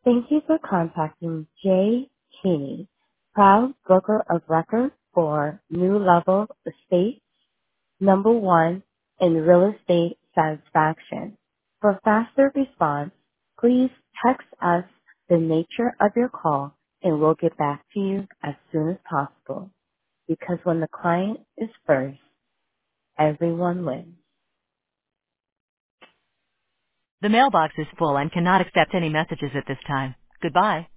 Thank you for contacting Jay Keeney, proud broker of record for New Level Estate, number one in real estate satisfaction. For faster response, please text us the nature of your call and we'll get back to you as soon as possible. Because when the client is first, everyone wins. The mailbox is full and cannot accept any messages at this time. Goodbye.